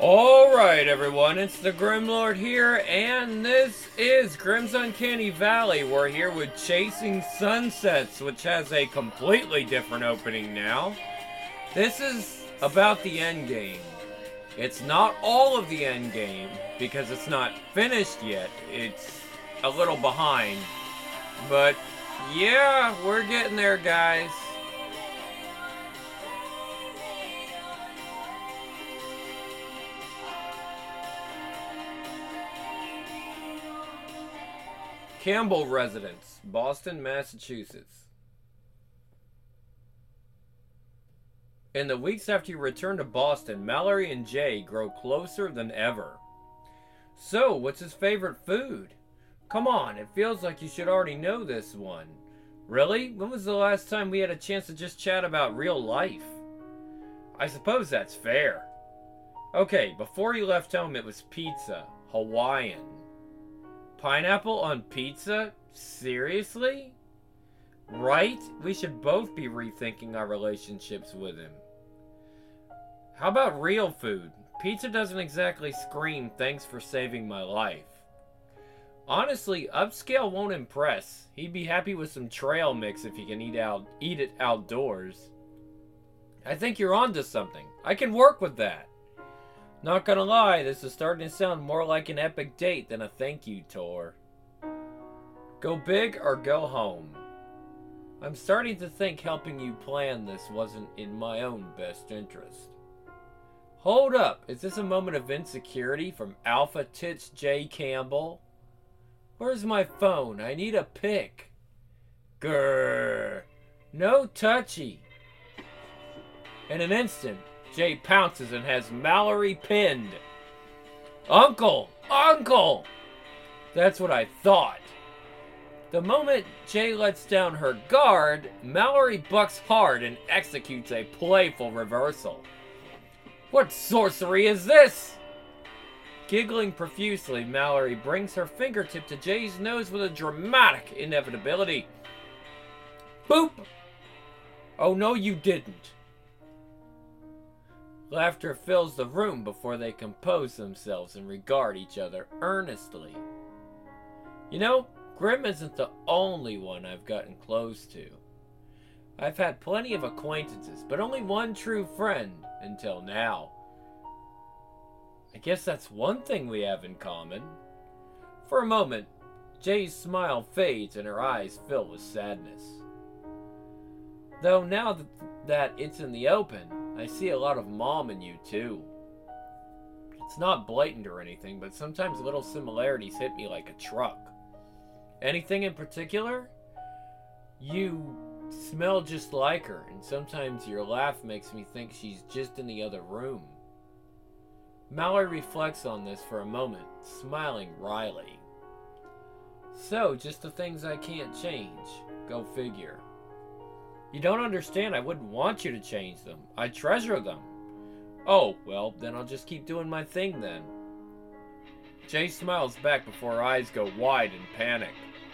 Alright everyone, it's the Grimlord here, and this is Grim's Uncanny Valley. We're here with Chasing Sunsets, which has a completely different opening now. This is about the endgame. It's not all of the endgame, because it's not finished yet. It's a little behind. But yeah, we're getting there, guys. Campbell Residence, Boston, Massachusetts. In the weeks after you return to Boston, Mallory and Jay grow closer than ever. So, what's his favorite food? Come on, it feels like you should already know this one. Really? When was the last time we had a chance to just chat about real life? I suppose that's fair. Okay, before you left home it was pizza. Hawaiian. Pineapple on pizza? Seriously? Right? We should both be rethinking our relationships with him. How about real food? Pizza doesn't exactly scream, "Thanks for saving my life." Honestly, upscale won't impress. He'd be happy with some trail mix if he can eat it outdoors. I think you're onto something. I can work with that. Not gonna lie, this is starting to sound more like an epic date than a thank you tour. Go big or go home. I'm starting to think helping you plan this wasn't in my own best interest. Hold up, is this a moment of insecurity from Alpha Tits J. Campbell? Where's my phone? I need a pic. Grrr. No touchy. In an instant, Jay pounces and has Mallory pinned. Uncle! Uncle! That's what I thought. The moment Jay lets down her guard, Mallory bucks hard and executes a playful reversal. What sorcery is this? Giggling profusely, Mallory brings her fingertip to Jay's nose with a dramatic inevitability. Boop! Oh no, you didn't. Laughter fills the room before they compose themselves and regard each other earnestly. You know, Grim isn't the only one I've gotten close to. I've had plenty of acquaintances, but only one true friend until now. I guess that's one thing we have in common. For a moment, Jay's smile fades and her eyes fill with sadness. Though now that it's in the open, I see a lot of mom in you too. It's not blatant or anything, but sometimes little similarities hit me like a truck. Anything in particular? You smell just like her, and sometimes your laugh makes me think she's just in the other room. Mallory reflects on this for a moment, smiling wryly. So, just the things I can't change. Go figure. You don't understand, I wouldn't want you to change them. I treasure them. Oh, well, then I'll just keep doing my thing then. Jay smiles back before her eyes go wide in panic.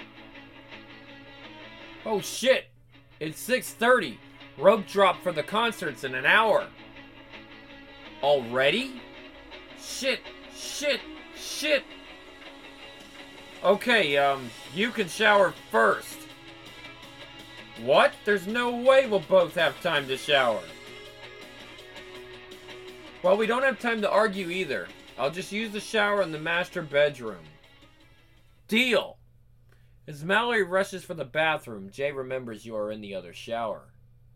Oh shit! It's 6:30. Rope drop for the concerts in an hour. Already? Shit, shit, shit. Okay, you can shower first. What? There's no way we'll both have time to shower. Well, we don't have time to argue either. I'll just use the shower in the master bedroom. Deal! As Mallory rushes for the bathroom, Jay remembers you are in the other shower.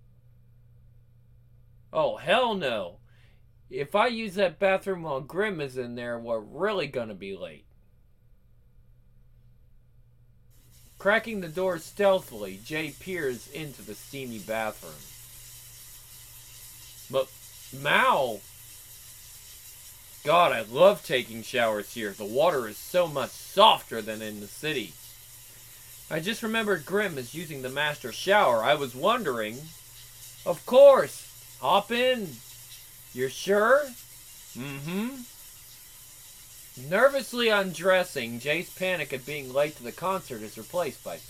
Oh, hell no. If I use that bathroom while Grim is in there, we're really gonna be late. Cracking the door stealthily, Jay peers into the steamy bathroom. Mal! God, I love taking showers here. The water is so much softer than in the city. I just remembered Grim is using the master shower. I was wondering... Of course! Hop in! You're sure? Mm-hmm. Nervously undressing, Jay's panic at being late to the concert is replaced by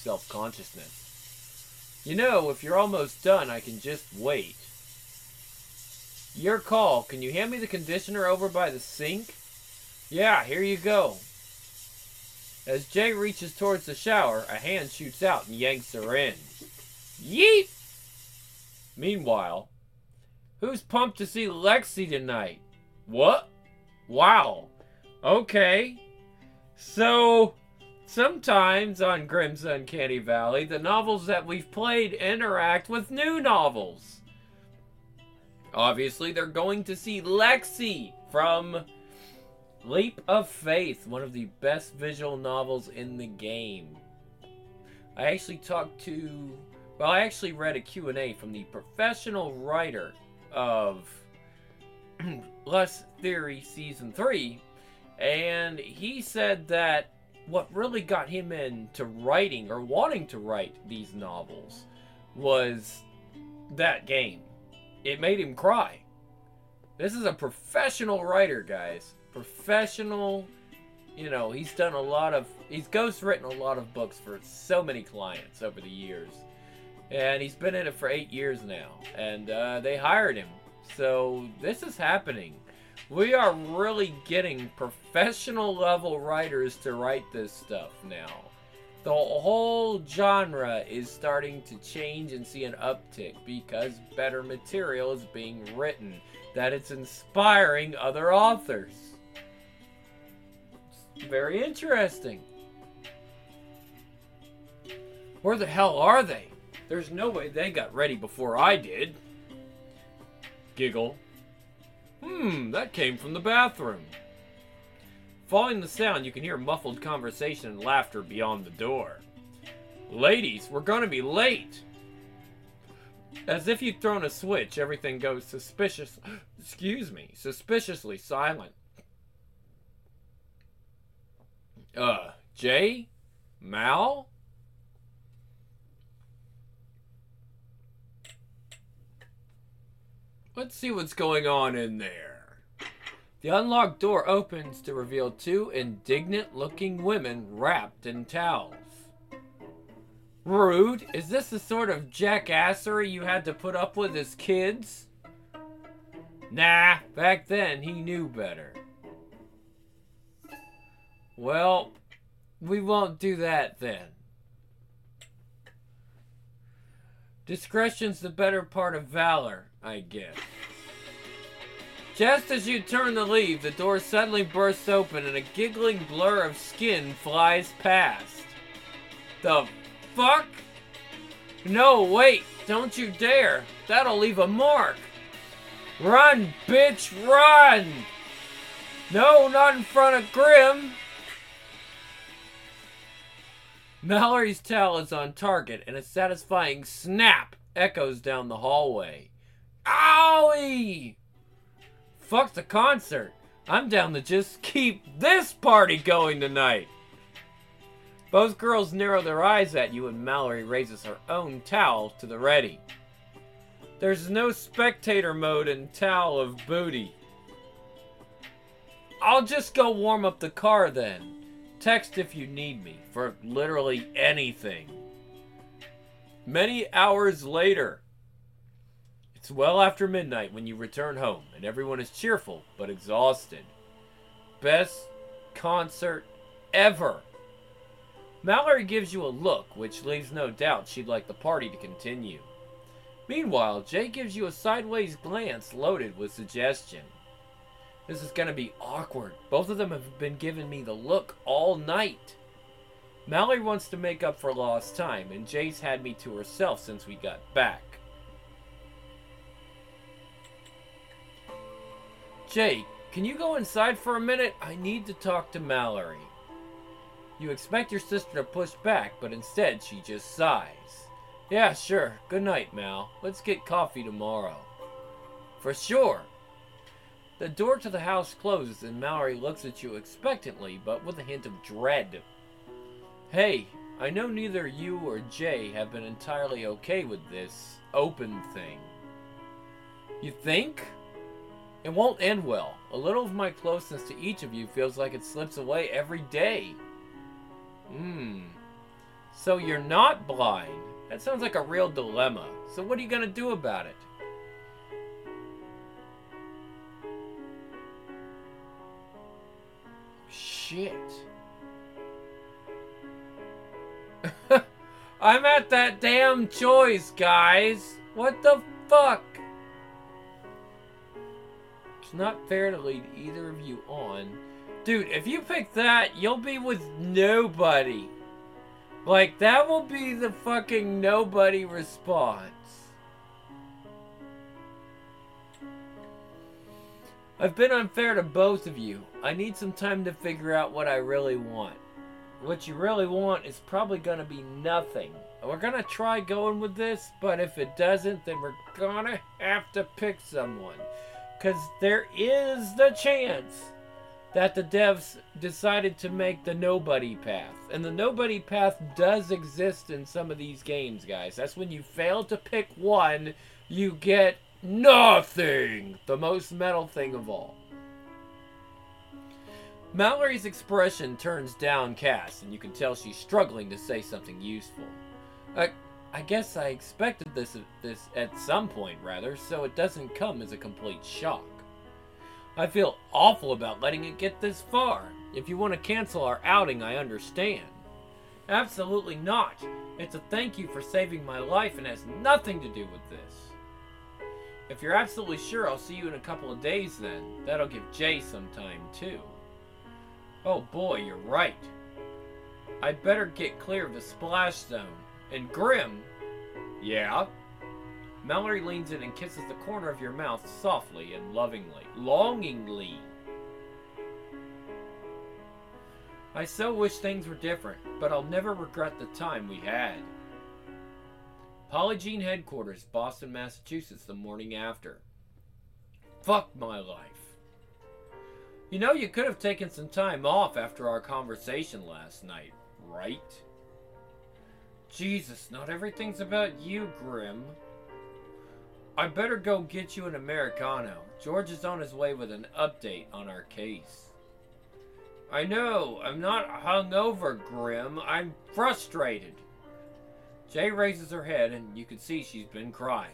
self-consciousness. You know, if you're almost done, I can just wait. Your call. Can you hand me the conditioner over by the sink? Yeah, here you go. As Jay reaches towards the shower, a hand shoots out and yanks her in. Yeet! Meanwhile, who's pumped to see Lexi tonight? What? Wow. Okay. So, sometimes on Grimm's Uncanny Valley, the novels that we've played interact with new novels. Obviously, they're going to see Lexi from Leap of Faith, one of the best visual novels in the game. I actually read a Q&A from the professional writer of Lust Theory Season 3, and he said that what really got him into writing or wanting to write these novels was that game. It made him cry. This is a professional writer, guys. Professional, he's ghostwritten a lot of books for so many clients over the years. And he's been in it for 8 years now. And they hired him. So this is happening. We are really getting professional level writers to write this stuff now. The whole genre is starting to change and see an uptick because better material is being written. That it's inspiring other authors. It's very interesting. Where the hell are they? There's no way they got ready before I did. Giggle. That came from the bathroom. Following the sound, you can hear muffled conversation and laughter beyond the door. Ladies, we're gonna be late. As if you'd thrown a switch, everything goes suspiciously silent. Jay? Mal? Let's see what's going on in there. The unlocked door opens to reveal two indignant-looking women wrapped in towels. Rude. Is this the sort of jackassery you had to put up with as kids? Nah, back then he knew better. Well, we won't do that then. Discretion's the better part of valor, I guess. Just as you turn to leave, the door suddenly bursts open and a giggling blur of skin flies past. The fuck? No, wait, don't you dare. That'll leave a mark. Run, bitch, run! No, not in front of Grimm. Mallory's towel is on target and a satisfying snap echoes down the hallway. Owie! Fuck the concert. I'm down to just keep this party going tonight. Both girls narrow their eyes at you and Mallory raises her own towel to the ready. There's no spectator mode in Towel of Booty. I'll just go warm up the car then. Text if you need me for literally anything. Many hours later. It's well after midnight when you return home and everyone is cheerful but exhausted. Best concert ever. Mallory gives you a look which leaves no doubt she'd like the party to continue. Meanwhile, Jay gives you a sideways glance loaded with suggestion. This is gonna be awkward. Both of them have been giving me the look all night. Mallory wants to make up for lost time, and Jay's had me to herself since we got back. Jay, can you go inside for a minute? I need to talk to Mallory. You expect your sister to push back, but instead she just sighs. Yeah, sure. Good night, Mal. Let's get coffee tomorrow. For sure. The door to the house closes and Mallory looks at you expectantly, but with a hint of dread. Hey, I know neither you or Jay have been entirely okay with this open thing. You think? It won't end well. A little of my closeness to each of you feels like it slips away every day. So you're not blind. That sounds like a real dilemma. So what are you gonna do about it? shit. I'm at that damn choice, guys. What the fuck? It's not fair to lead either of you on. Dude, if you pick that, you'll be with nobody. Like, that will be the fucking nobody response. I've been unfair to both of you. I need some time to figure out what I really want. What you really want is probably gonna be nothing. We're gonna try going with this, but if it doesn't, then we're gonna have to pick someone. Because there is the chance that the devs decided to make the nobody path. And the nobody path does exist in some of these games, guys. That's when you fail to pick one, you get nothing! The most metal thing of all. Mallory's expression turns downcast, and you can tell she's struggling to say something useful. I guess I expected this at some point, rather, so it doesn't come as a complete shock. I feel awful about letting it get this far. If you want to cancel our outing, I understand. Absolutely not. It's a thank you for saving my life and has nothing to do with this. If you're absolutely sure, I'll see you in a couple of days then. That'll give Jay some time, too. Oh boy, you're right. I'd better get clear of the splash zone. And Grim... Yeah? Mallory leans in and kisses the corner of your mouth softly and lovingly. Longingly. I so wish things were different, but I'll never regret the time we had. Polygene headquarters, Boston, Massachusetts, the morning after. Fuck my life. You know, you could have taken some time off after our conversation last night, right? Jesus, not everything's about you, Grim. I better go get you an Americano. George is on his way with an update on our case. I know, I'm not hungover, Grim. I'm frustrated. Jay raises her head and you can see she's been crying.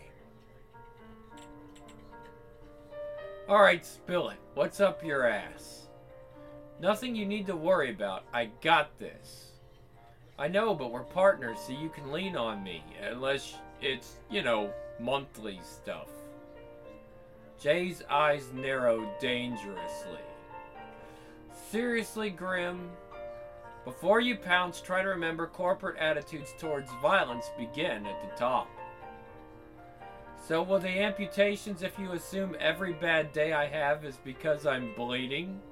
Alright, spill it. What's up your ass? Nothing you need to worry about. I got this. I know, but we're partners, so you can lean on me. Unless it's, you know, monthly stuff. Jay's eyes narrow dangerously. Seriously, Grim? Before you pounce, try to remember corporate attitudes towards violence begin at the top. So will the amputations if you assume every bad day I have is because I'm bleeding?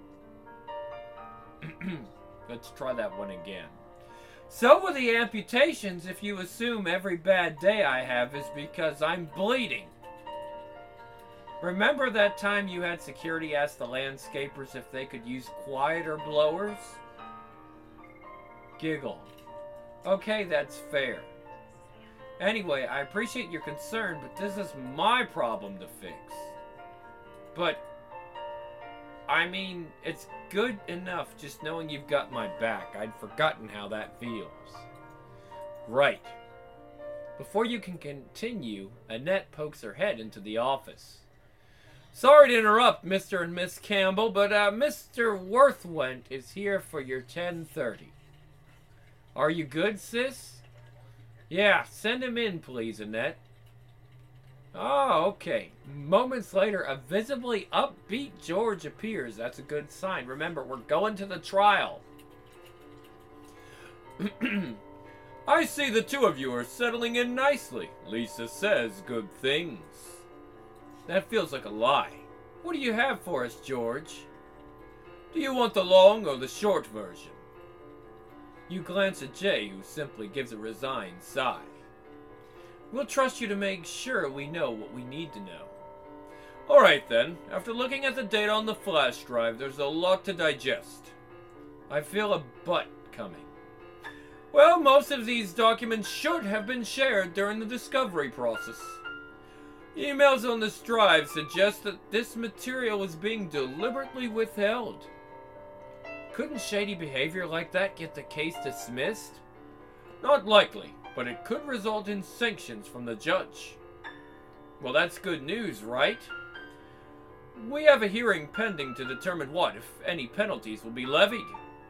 Let's try that one again. So will the amputations if you assume every bad day I have is because I'm bleeding? Remember that time you had security ask the landscapers if they could use quieter blowers? Giggle. Okay, that's fair. Anyway, I appreciate your concern, but this is my problem to fix. But, I mean, it's good enough just knowing you've got my back. I'd forgotten how that feels. Right. Before you can continue, Annette pokes her head into the office. Sorry to interrupt, Mr. and Miss Campbell, but Mr. Worthwent is here for your 10:30. Are you good, sis? Yeah, send him in, please, Annette. Oh, okay. Moments later, a visibly upbeat George appears. That's a good sign. Remember, we're going to the trial. I see the two of you are settling in nicely. Lisa says good things. That feels like a lie. What do you have for us, George? Do you want the long or the short version? You glance at Jay, who simply gives a resigned sigh. We'll trust you to make sure we know what we need to know. Alright then, after looking at the data on the flash drive, there's a lot to digest. I feel a but coming. Well, most of these documents should have been shared during the discovery process. Emails on this drive suggest that this material was being deliberately withheld. Couldn't shady behavior like that get the case dismissed? Not likely, but it could result in sanctions from the judge. Well, that's good news, right? We have a hearing pending to determine what, if any, penalties will be levied.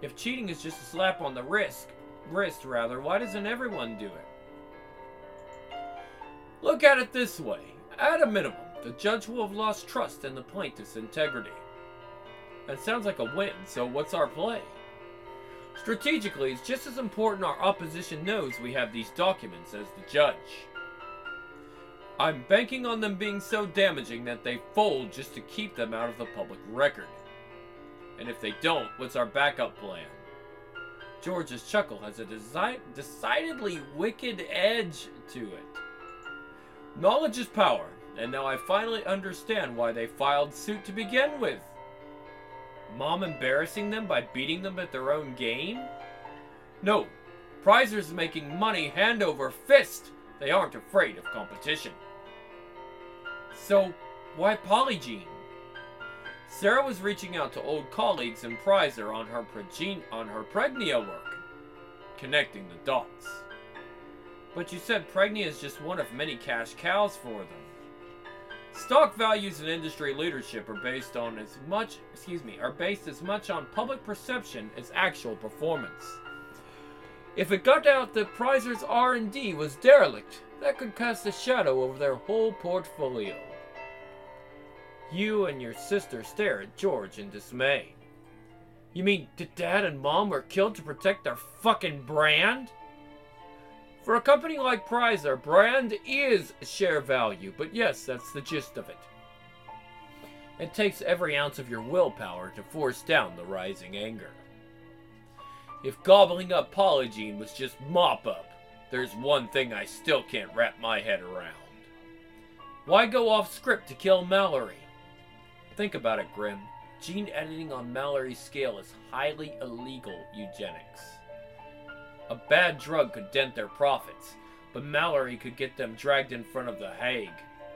If cheating is just a slap on the wrist, why doesn't everyone do it? Look at it this way. At a minimum, the judge will have lost trust in the plaintiff's integrity. That sounds like a win, so what's our play? Strategically, it's just as important our opposition knows we have these documents as the judge. I'm banking on them being so damaging that they fold just to keep them out of the public record. And if they don't, what's our backup plan? George's chuckle has a decidedly wicked edge to it. Knowledge is power, and now I finally understand why they filed suit to begin with. Mom embarrassing them by beating them at their own game? No, Prizer's making money hand over fist. They aren't afraid of competition. So, why Polygene? Sarah was reaching out to old colleagues in Prizer on her Pregnia work, connecting the dots. But you said Pregnia is just one of many cash cows for them. Stock values and industry leadership are based as much on public perception as actual performance. If it got out that Prizer's R&D was derelict, that could cast a shadow over their whole portfolio. You and your sister stare at George in dismay. You mean Dad and Mom were killed to protect their fucking brand? For a company like Prizer, brand is share value, but yes, that's the gist of it. It takes every ounce of your willpower to force down the rising anger. If gobbling up Polygene was just mop-up, there's one thing I still can't wrap my head around. Why go off script to kill Mallory? Think about it, Grim. Gene editing on Mallory's scale is highly illegal eugenics. A bad drug could dent their profits, but Mallory could get them dragged in front of the Hague.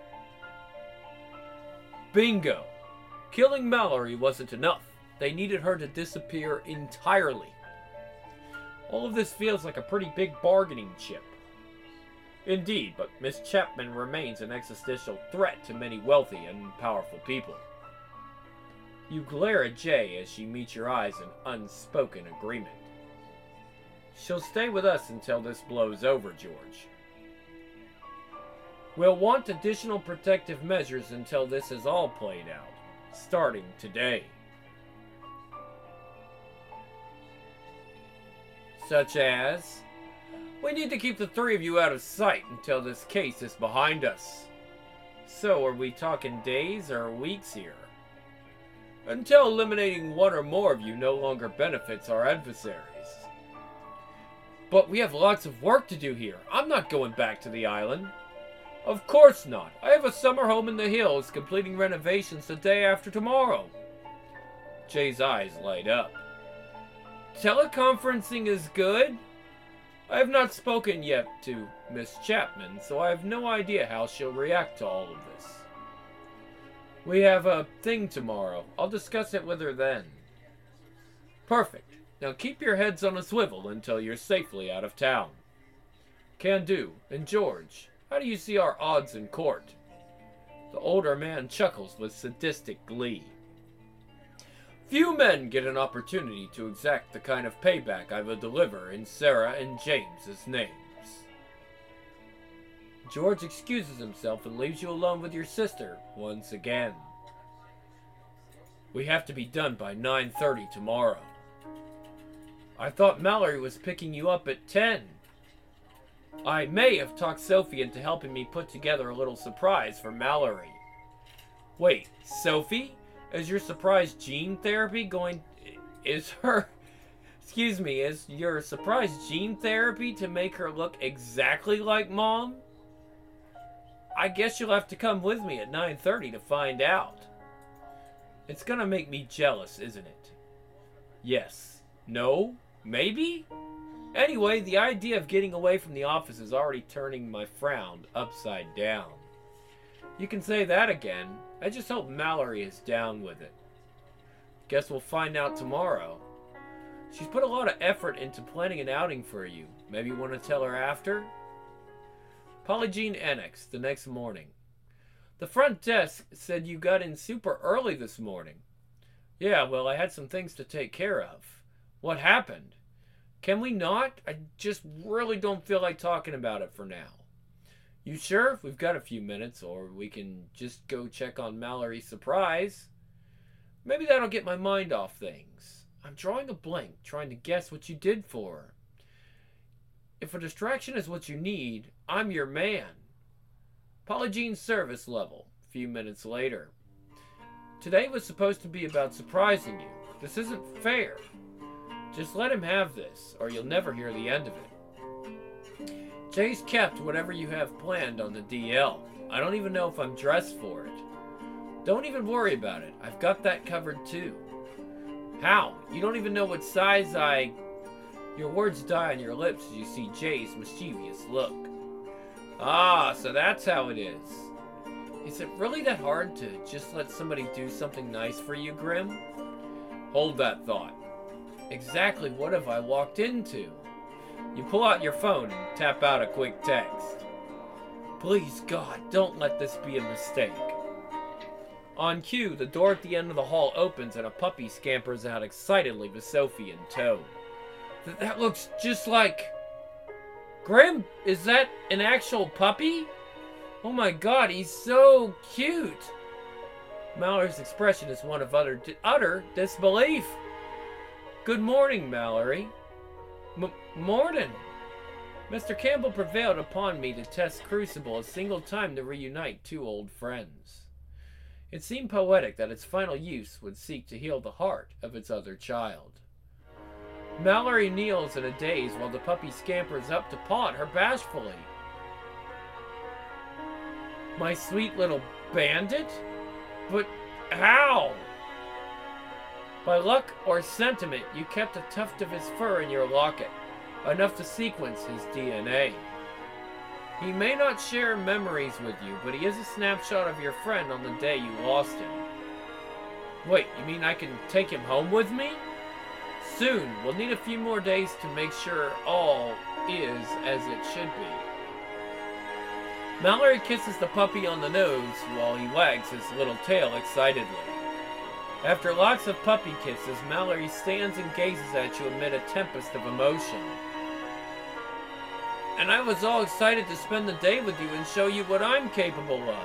Bingo! Killing Mallory wasn't enough. They needed her to disappear entirely. All of this feels like a pretty big bargaining chip. Indeed, but Miss Chapman remains an existential threat to many wealthy and powerful people. You glare at Jay as she meets your eyes in unspoken agreement. She'll stay with us until this blows over, George. We'll want additional protective measures until this is all played out, starting today. Such as, we need to keep the three of you out of sight until this case is behind us. So, are we talking days or weeks here? Until eliminating one or more of you no longer benefits our adversaries. But we have lots of work to do here. I'm not going back to the island. Of course not. I have a summer home in the hills completing renovations the day after tomorrow. Jay's eyes light up. Teleconferencing is good? I have not spoken yet to Miss Chapman, so I have no idea how she'll react to all of this. We have a thing tomorrow. I'll discuss it with her then. Perfect. Now keep your heads on a swivel until you're safely out of town. Can do. And George, how do you see our odds in court? The older man chuckles with sadistic glee. Few men get an opportunity to exact the kind of payback I will deliver in Sarah and James's names. George excuses himself and leaves you alone with your sister once again. We have to be done by 9:30 tomorrow. I thought Mallory was picking you up at 10. I may have talked Sophie into helping me put together a little surprise for Mallory. Wait, Sophie? Is your surprise gene therapy going... Is your surprise gene therapy to make her look exactly like Mom? I guess you'll have to come with me at 9:30 to find out. It's gonna make me jealous, isn't it? Yes. No? Maybe? Anyway, the idea of getting away from the office is already turning my frown upside down. You can say that again. I just hope Mallory is down with it. Guess we'll find out tomorrow. She's put a lot of effort into planning an outing for you. Maybe you want to tell her after? Polygene Annex, the next morning. The front desk said you got in super early this morning. Yeah, well, I had some things to take care of. What happened? Can we not? I just really don't feel like talking about it for now. You sure? We've got a few minutes, or we can just go check on Mallory's surprise. Maybe that'll get my mind off things. I'm drawing a blank, trying to guess what you did for her. If a distraction is what you need, I'm your man. Polygene service level. A few minutes later. Today was supposed to be about surprising you. This isn't fair. Just let him have this, or you'll never hear the end of it. Jay's kept whatever you have planned on the DL. I don't even know if I'm dressed for it. Don't even worry about it. I've got that covered too. How? You don't even know what size I... Your words die on your lips as you see Jay's mischievous look. Ah, so that's how it is. Is it really that hard to just let somebody do something nice for you, Grim? Hold that thought. Exactly what have I walked into? You pull out your phone and tap out a quick text. Please, God, don't let this be a mistake. On cue, the door at the end of the hall opens and a puppy scampers out excitedly with Sophie in tow. That looks just like... Grim, is that an actual puppy? Oh my God, he's so cute. Mallory's expression is one of utter disbelief. Good morning, Mallory. Morning. Mr. Campbell prevailed upon me to test Crucible a single time to reunite two old friends. It seemed poetic that its final use would seek to heal the heart of its other child. Mallory kneels in a daze while the puppy scampers up to paw at her bashfully. My sweet little bandit? But how? By luck or sentiment, you kept a tuft of his fur in your locket, enough to sequence his DNA. He may not share memories with you, but he is a snapshot of your friend on the day you lost him. Wait, you mean I can take him home with me? Soon. We'll need a few more days to make sure all is as it should be. Mallory kisses the puppy on the nose while he wags his little tail excitedly. After lots of puppy kisses, Mallory stands and gazes at you amid a tempest of emotion. And I was all excited to spend the day with you and show you what I'm capable of.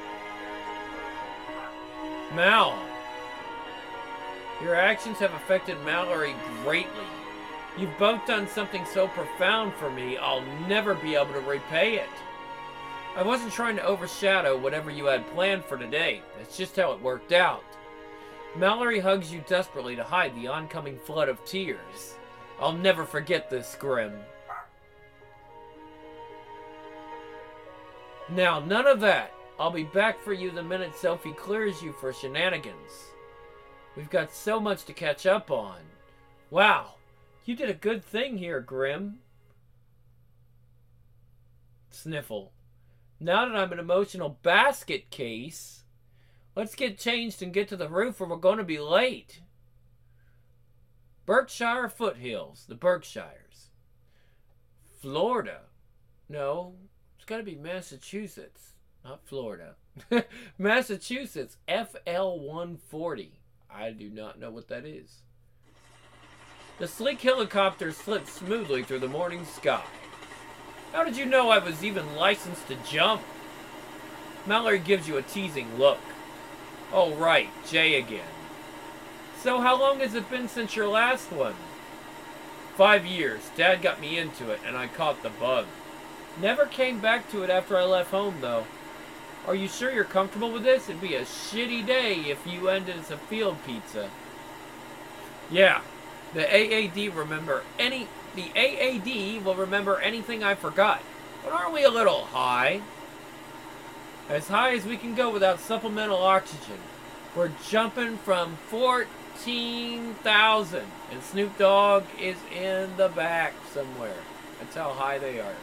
Mal, your actions have affected Mallory greatly. You've both done something so profound for me, I'll never be able to repay it. I wasn't trying to overshadow whatever you had planned for today. That's just how it worked out. Mallory hugs you desperately to hide the oncoming flood of tears. I'll never forget this, Grim. Now, none of that. I'll be back for you the minute Sophie clears you for shenanigans. We've got so much to catch up on. Wow, you did a good thing here, Grim. Sniffle. Now that I'm an emotional basket case, let's get changed and get to the roof or we're going to be late. Berkshire foothills, the Berkshires. Florida. No, it's got to be Massachusetts, not Florida. Massachusetts, FL-140. I do not know what that is. The sleek helicopter slips smoothly through the morning sky. How did you know I was even licensed to jump? Mallory gives you a teasing look. Oh right, Jay again. So how long has it been since your last one? 5 years. Dad got me into it and I caught the bug. Never came back to it after I left home though. Are you sure you're comfortable with this? It'd be a shitty day if you ended as a field pizza. Yeah, the AAD will remember anything I forgot. But aren't we a little high? As high as we can go without supplemental oxygen. We're jumping from 14,000. And Snoop Dogg is in the back somewhere. That's how high they are.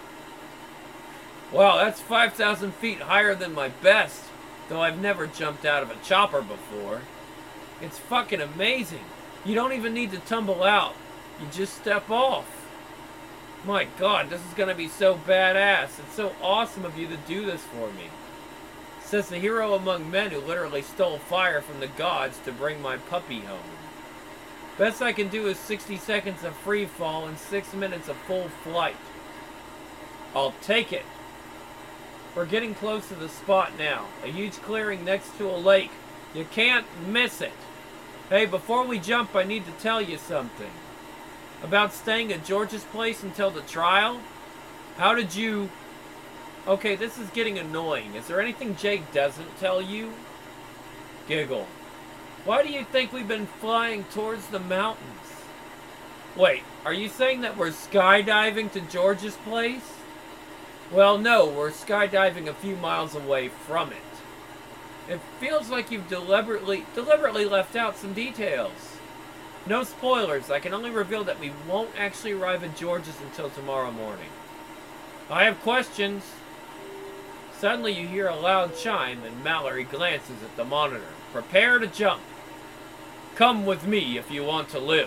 Wow, that's 5,000 feet higher than my best. Though I've never jumped out of a chopper before. It's fucking amazing. You don't even need to tumble out. You just step off. My God, this is going to be so badass. It's so awesome of you to do this for me. Says the hero among men who literally stole fire from the gods to bring my puppy home. Best I can do is 60 seconds of free fall and 6 minutes of full flight. I'll take it. We're getting close to the spot now. A huge clearing next to a lake. You can't miss it. Hey, before we jump, I need to tell you something. About staying at George's place until the trial? How did you... Okay, this is getting annoying. Is there anything Jake doesn't tell you? Giggle. Why do you think we've been flying towards the mountains? Wait, are you saying that we're skydiving to George's place? Well, no, we're skydiving a few miles away from it. It feels like you've deliberately left out some details. No spoilers. I can only reveal that we won't actually arrive at George's until tomorrow morning. I have questions. Suddenly you hear a loud chime and Mallory glances at the monitor. Prepare to jump. Come with me if you want to live.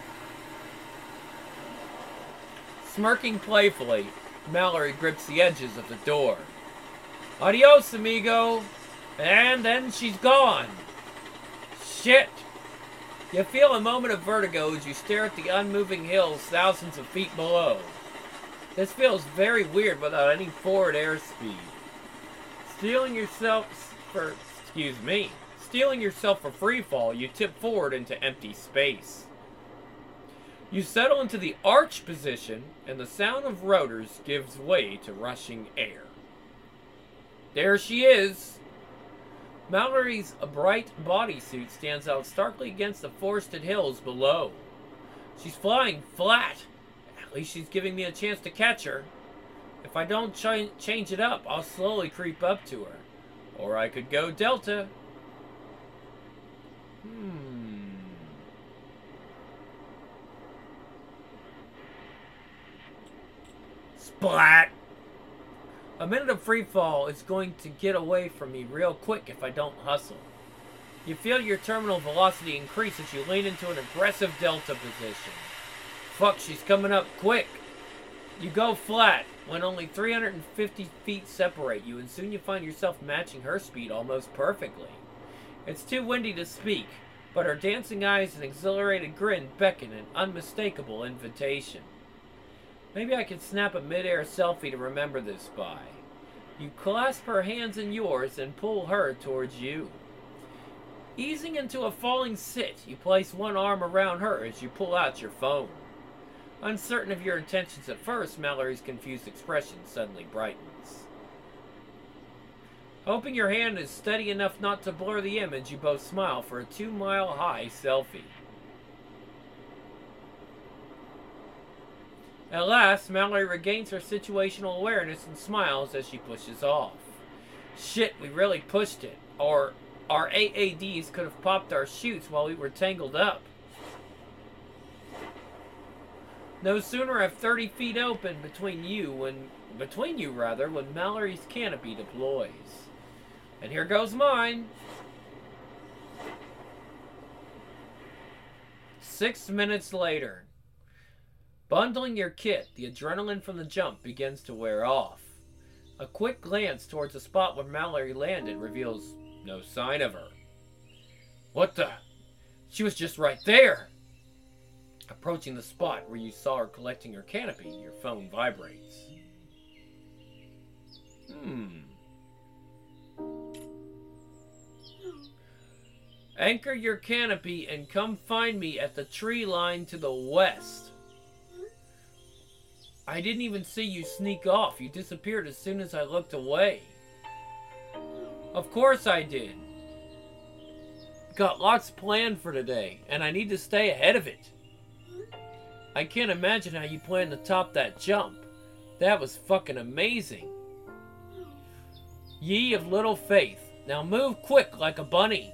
Smirking playfully, Mallory grips the edges of the door. Adios, amigo. And then she's gone. Shit. You feel a moment of vertigo as you stare at the unmoving hills thousands of feet below. This feels very weird without any forward airspeed. Stealing yourself for free fall, you tip forward into empty space. You settle into the arch position, and the sound of rotors gives way to rushing air. There she is. Mallory's bright bodysuit stands out starkly against the forested hills below. She's flying flat. At least she's giving me a chance to catch her. If I don't change it up, I'll slowly creep up to her. Or I could go Delta. Splat! A minute of free fall is going to get away from me real quick if I don't hustle. You feel your terminal velocity increase as you lean into an aggressive Delta position. Fuck, she's coming up quick. You go flat when only 350 feet separate you, and soon you find yourself matching her speed almost perfectly. It's too windy to speak, but her dancing eyes and exhilarated grin beckon an unmistakable invitation. Maybe I could snap a mid-air selfie to remember this by. You clasp her hands in yours and pull her towards you. Easing into a falling sit, you place one arm around her as you pull out your phone. Uncertain of your intentions at first, Mallory's confused expression suddenly brightens. Hoping your hand is steady enough not to blur the image, you both smile for a 2-mile-high selfie. At last, Mallory regains her situational awareness and smiles as she pushes off. Shit, we really pushed it. Or our AADs could have popped our chutes while we were tangled up. No sooner have 30 feet open between you when Mallory's canopy deploys. And here goes mine. 6 minutes later. Bundling your kit, the adrenaline from the jump begins to wear off. A quick glance towards the spot where Mallory landed reveals no sign of her. What the? She was just right there! Approaching the spot where you saw her collecting her canopy, your phone vibrates. Anchor your canopy and come find me at the tree line to the west. I didn't even see you sneak off. You disappeared as soon as I looked away. Of course I did. Got lots planned for today, and I need to stay ahead of it. I can't imagine how you plan to top that jump. That was fucking amazing. Ye of little faith. Now move quick like a bunny.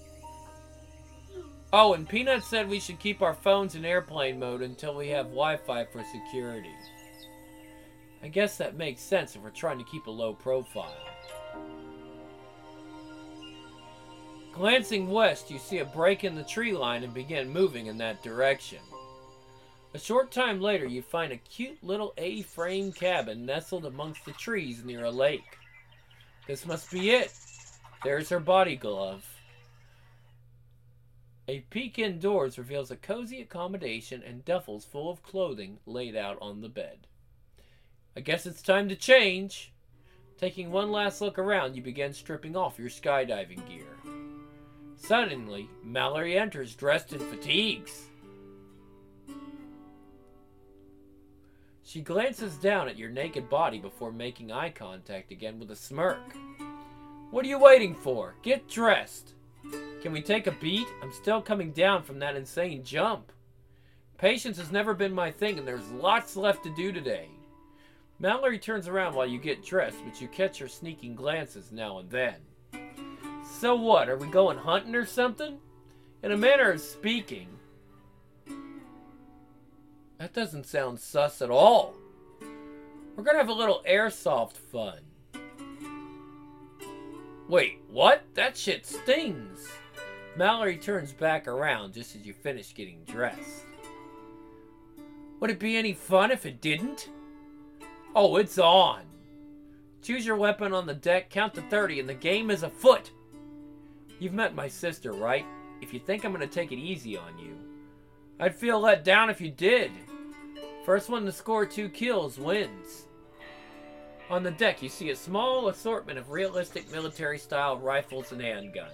Oh, and Peanut said we should keep our phones in airplane mode until we have Wi-Fi for security. I guess that makes sense if we're trying to keep a low profile. Glancing west, you see a break in the tree line and begin moving in that direction. A short time later, you find a cute little A-frame cabin nestled amongst the trees near a lake. This must be it. There's her body glove. A peek indoors reveals a cozy accommodation and duffels full of clothing laid out on the bed. I guess it's time to change. Taking one last look around, you begin stripping off your skydiving gear. Suddenly, Mallory enters dressed in fatigues. She glances down at your naked body before making eye contact again with a smirk. What are you waiting for? Get dressed. Can we take a beat? I'm still coming down from that insane jump. Patience has never been my thing, and there's lots left to do today. Mallory turns around while you get dressed, but you catch her sneaking glances now and then. So what, are we going hunting or something? In a manner of speaking. That doesn't sound sus at all. We're gonna have a little airsoft fun. Wait, what? That shit stings. Mallory turns back around just as you finish getting dressed. Would it be any fun if it didn't? Oh, it's on. Choose your weapon on the deck, count to 30, and the game is afoot. You've met my sister, right? If you think I'm going to take it easy on you, I'd feel let down if you did. First one to score 2 kills wins. On the deck, you see a small assortment of realistic military-style rifles and handguns.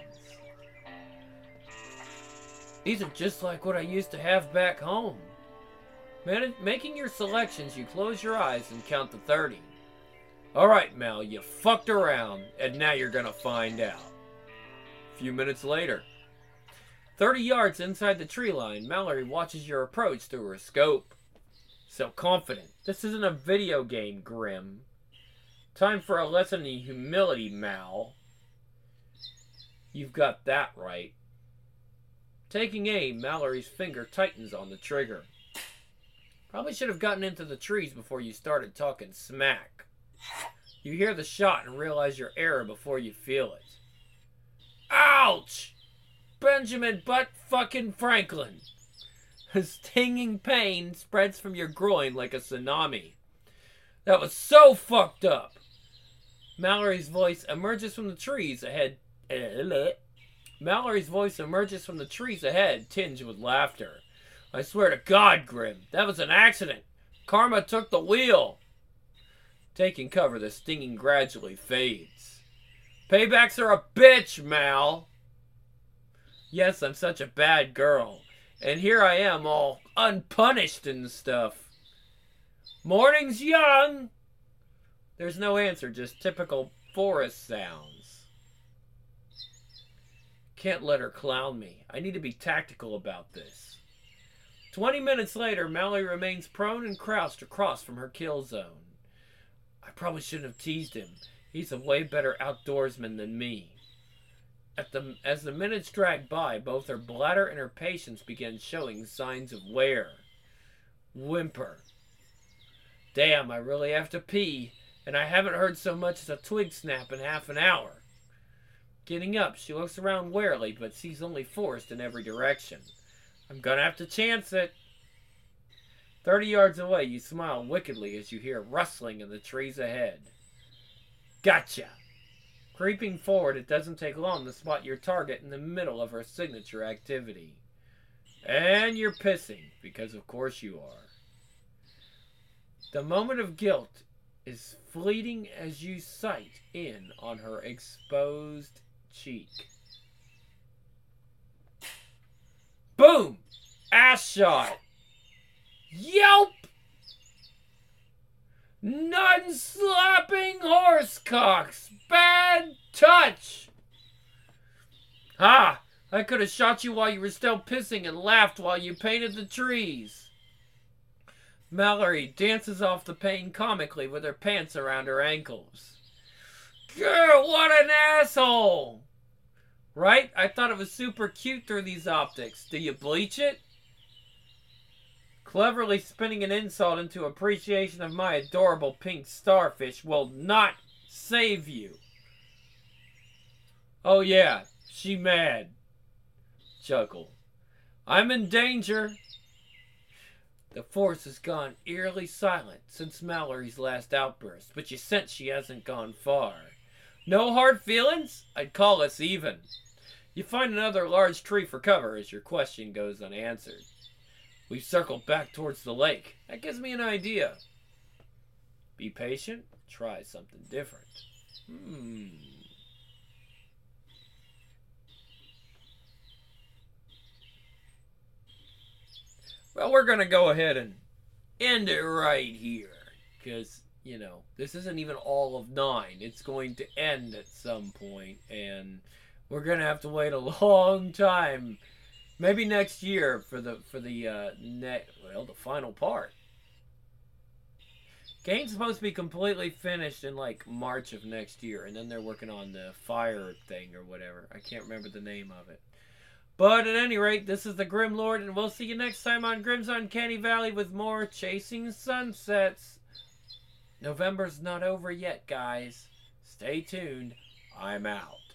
These are just like what I used to have back home. Making your selections, you close your eyes and count to 30. Alright, Mal, you fucked around, and now you're gonna find out. A few minutes later. 30 yards inside the tree line, Mallory watches your approach through her scope. So confident. This isn't a video game, Grim. Time for a lesson in humility, Mal. You've got that right. Taking aim, Mallory's finger tightens on the trigger. Probably should have gotten into the trees before you started talking smack. You hear the shot and realize your error before you feel it. Ouch! Benjamin Butt-fucking-Franklin. A stinging pain spreads from your groin like a tsunami. That was so fucked up. Mallory's voice emerges from the trees ahead. Mallory's voice emerges from the trees ahead, tinged with laughter. I swear to God, Grim, that was an accident. Karma took the wheel. Taking cover, the stinging gradually fades. Paybacks are a bitch, Mal. Yes, I'm such a bad girl. And here I am, all unpunished and stuff. Morning's young. There's no answer, just typical forest sounds. Can't let her clown me. I need to be tactical about this. 20 minutes later, Mallory remains prone and crouched across from her kill zone. I probably shouldn't have teased him. He's a way better outdoorsman than me. As the minutes drag by, both her bladder and her patience begin showing signs of wear. Whimper. Damn, I really have to pee, and I haven't heard so much as a twig snap in half an hour. Getting up, she looks around warily, but sees only forest in every direction. I'm gonna have to chance it. 30 yards away, you smile wickedly as you hear rustling in the trees ahead. Gotcha! Creeping forward, it doesn't take long to spot your target in the middle of her signature activity. And you're pissing, because of course you are. The moment of guilt is fleeting as you sight in on her exposed cheek. Boom! Ass shot! Yelp! Nun-slapping horsecocks! Bad touch! Ha! I could have shot you while you were still pissing and laughed while you painted the trees. Mallory dances off the pain comically with her pants around her ankles. Girl, what an asshole! Right? I thought it was super cute through these optics. Do you bleach it? Cleverly spinning an insult into appreciation of my adorable pink starfish will not save you. Oh yeah, she mad. Chuckle. I'm in danger. The forest has gone eerily silent since Mallory's last outburst, but you sense she hasn't gone far. No hard feelings? I'd call us even. You find another large tree for cover as your question goes unanswered. We've circled back towards the lake. That gives me an idea. Be patient. Try something different. Well, we're going to go ahead and end it right here. Because, you know, this isn't even all of 9. It's going to end at some point. And we're going to have to wait a long time. Maybe next year for the final part. Game's supposed to be completely finished in like March of next year, and then they're working on the fire thing or whatever. I can't remember the name of it. But at any rate, this is the Grim Lord, and we'll see you next time on Grim's Uncanny Valley with more Chasing Sunsets. November's not over yet, guys. Stay tuned. I'm out.